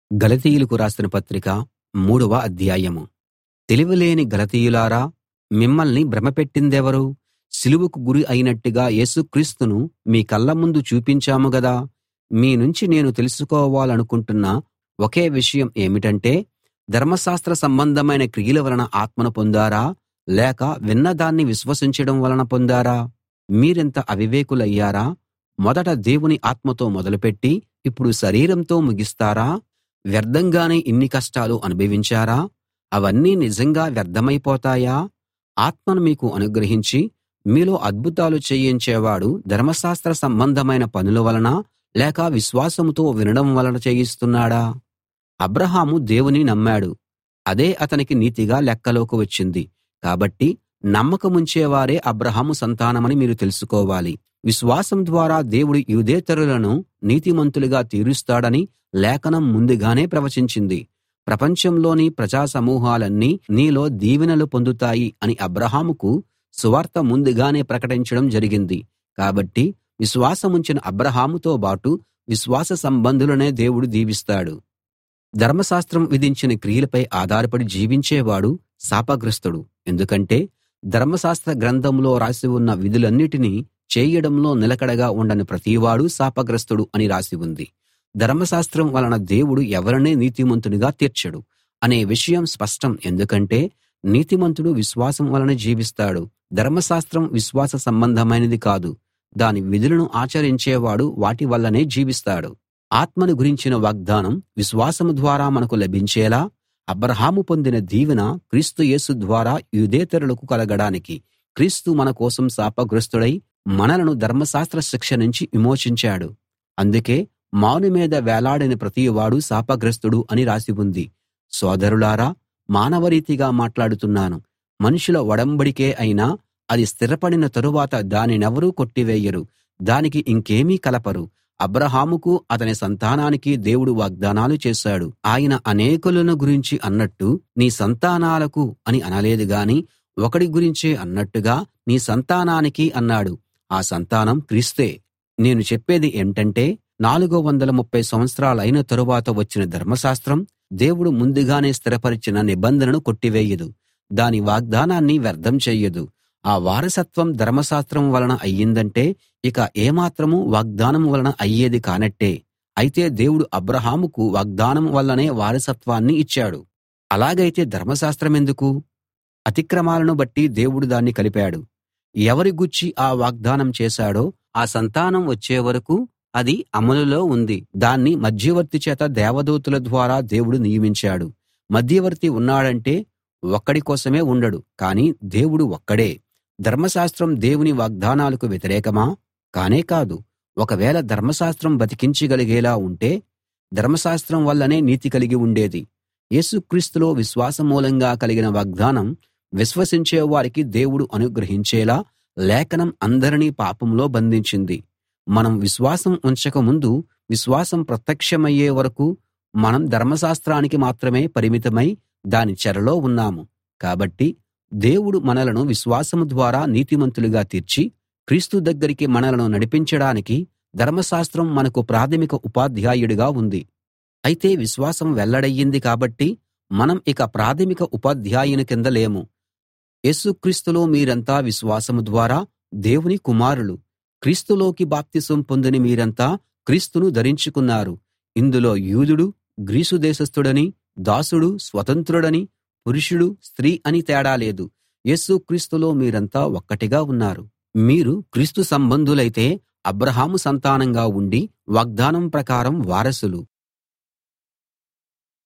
గలతీయులకు రాసిన పత్రిక 3వ అధ్యాయం. తెలివిలేని గలతీయులారా, మిమ్మల్ని భ్రమపెట్టిందెవరు? సిలువకు గురి అయినట్టుగా యేసుక్రీస్తును మీ కళ్ళ ముందు చూపించాము గదా. మీ నుంచి నేను తెలుసుకోవాలనుకుంటున్న ఒకే విషయం ఏమిటంటే, ధర్మశాస్త్ర సంబంధమైన క్రియల వలన ఆత్మను పొందారా, లేక విన్నదాన్ని విశ్వసించడం వలన పొందారా? మీరింత అవివేకులయ్యారా? మొదట దేవుని ఆత్మతో మొదలుపెట్టి ఇప్పుడు శరీరంతో ముగిస్తారా? వ్యర్థంగానే ఇన్ని కష్టాలు అనుభవించారా? అవన్నీ నిజంగా వ్యర్థమైపోతాయా? ఆత్మను మీకు అనుగ్రహించి మీలో అద్భుతాలు చేయించేవాడు ధర్మశాస్త్ర సంబంధమైన పనుల వలన, లేక విశ్వాసంతో వినడం వలన చేయిస్తున్నాడా? అబ్రాహాము దేవుని నమ్మాడు, అదే అతనికి నీతిగా లెక్కలోకి వచ్చింది. కాబట్టి నమ్మకముంచేవారే అబ్రాహాము సంతానమని మీరు తెలుసుకోవాలి. విశ్వాసం ద్వారా దేవుడు యూదేతరులను నీతిమంతులుగా తీరుస్తాడని లేఖనం ముందుగానే ప్రవచించింది. ప్రపంచంలోని ప్రజా సమూహాలన్నీ నీలో దీవెనలు పొందుతాయి అని అబ్రాహాముకు సువార్త ముందుగానే ప్రకటించడం జరిగింది. కాబట్టి విశ్వాసముంచిన అబ్రాహాముతో బాటు విశ్వాస సంబంధులనే దేవుడు దీవిస్తాడు. ధర్మశాస్త్రం విధించిన క్రియలపై ఆధారపడి జీవించేవాడు శాపగ్రస్తుడు. ఎందుకంటే ధర్మశాస్త్ర గ్రంథంలో రాసి ఉన్న విధులన్నిటినీ చేయడంలో నిలకడగా ఉండని ప్రతివాడూ శాపగ్రస్తుడు అని రాసి ఉంది. ధర్మశాస్త్రం వలన దేవుడు ఎవరినీ నీతిమంతునిగా తీర్చడు అనే విషయం స్పష్టం. ఎందుకంటే నీతిమంతుడు విశ్వాసం వలన జీవిస్తాడు. ధర్మశాస్త్రం విశ్వాస సంబంధమైనది కాదు, దాని విధులను ఆచరించేవాడు వాటి వల్లనే జీవిస్తాడు. ఆత్మను గురించిన వాగ్దానం విశ్వాసం ద్వారా మనకు లభించేలా అబ్రాహాము పొందిన దీవెన క్రీస్తు యేసు ద్వారా యూదేతరులకు కలగడానికి క్రీస్తు మన కోసం శాపగ్రస్తుడై మనలను ధర్మశాస్త్ర శిక్ష నుంచి విమోచించాడు. అందుకే మాను మీద వేలాడిన ప్రతివాడు శాపగ్రస్తుడు అని రాసి ఉంది. సోదరులారా, మానవరీతిగా మాట్లాడుతున్నాను. మనుషుల ఒడంబడికే అయినా అది స్థిరపడిన తరువాత దానినెవరూ కొట్టివేయరు, దానికి ఇంకేమీ కలపరు. అబ్రాహాముకు అతని సంతానానికి దేవుడు వాగ్దానాలు చేశాడు. ఆయన అనేకులను గురించి అన్నట్టు నీ సంతానాలకు అని అనలేదు గాని ఒకడి గురించే అన్నట్టుగా నీ సంతానానికి అన్నాడు. ఆ సంతానం క్రీస్తే. నేను చెప్పేది ఏంటంటే 430 సంవత్సరాలైన తరువాత వచ్చిన ధర్మశాస్త్రం దేవుడు ముందుగానే స్థిరపరిచిన నిబంధనను కొట్టివేయదు, దాని వాగ్దానాన్ని వ్యర్థం చెయ్యదు. ఆ వారసత్వం ధర్మశాస్త్రం వలన అయ్యిందంటే ఇక ఏమాత్రం వాగ్దానం వలన అయ్యేది కానట్టే. అయితే దేవుడు అబ్రాహాముకు వాగ్దానం వల్లనే వారసత్వాన్ని ఇచ్చాడు. అలాగైతే ధర్మశాస్త్రమెందుకు? అతిక్రమాలను బట్టి దేవుడు దాన్ని కలిపాడు. ఎవరి గూర్చి ఆ వాగ్దానం చేశాడో ఆ సంతానం వచ్చే వరకూ అది అమలులో ఉంది. దాన్ని మధ్యవర్తి చేత దేవదూతల ద్వారా దేవుడు నియమించాడు. మధ్యవర్తి ఉన్నాడంటే ఒక్కడి కోసమే ఉండడు, కానీ దేవుడు ఒక్కడే. ధర్మశాస్త్రం దేవుని వాగ్దానాలకు వ్యతిరేకమా? కానే కాదు. ఒకవేళ ధర్మశాస్త్రం బతికించగలిగేలా ఉంటే ధర్మశాస్త్రం వల్లనే నీతి కలిగి ఉండేది. యేసుక్రీస్తులో విశ్వాసం మూలంగా కలిగిన వాగ్దానం విశ్వసించే వారికి దేవుడు అనుగ్రహించేలా లేఖనం అందరినీ పాపంలో బంధించింది. మనం విశ్వాసం ఉంచక ముందు విశ్వాసం ప్రత్యక్షమయ్యే వరకు మనం ధర్మశాస్త్రానికి మాత్రమే పరిమితమై దాని చెరలో ఉన్నాము. కాబట్టి దేవుడు మనలను విశ్వాసం ద్వారా నీతిమంతులుగా తీర్చి క్రీస్తు దగ్గరికి మనలను నడిపించడానికి ధర్మశాస్త్రం మనకు ప్రాథమిక ఉపాధ్యాయుడిగా ఉంది. అయితే విశ్వాసం వెల్లడయ్యింది కాబట్టి మనం ఇక ప్రాథమిక ఉపాధ్యాయుని కింద లేము. యేసుక్రీస్తులో మీరంతా విశ్వాసం ద్వారా దేవుని కుమారులు. క్రీస్తులోకి బాప్తిసం పొందిన మీరంతా క్రీస్తును ధరించుకున్నారు. ఇందులో యూదుడు, గ్రీసు దేశస్థుడని, దాసుడు, స్వతంత్రుడని, పురుషుడు, స్త్రీ అని తేడా లేదు. యేసుక్రీస్తులో మీరంతా ఒక్కటిగా ఉన్నారు. మీరు క్రీస్తు సంబంధులైతే అబ్రాహాము సంతానంగా ఉండి వాగ్దానం ప్రకారం వారసులు.